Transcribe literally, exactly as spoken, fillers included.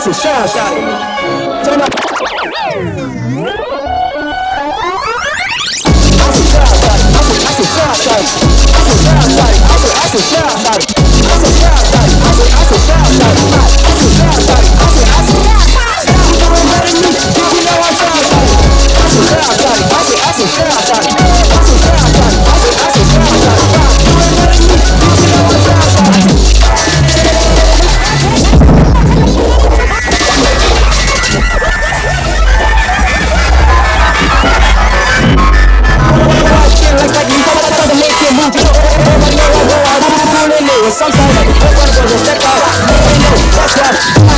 said, shine, shine. Turn up. Sometimes I go, step out, I know, that's right.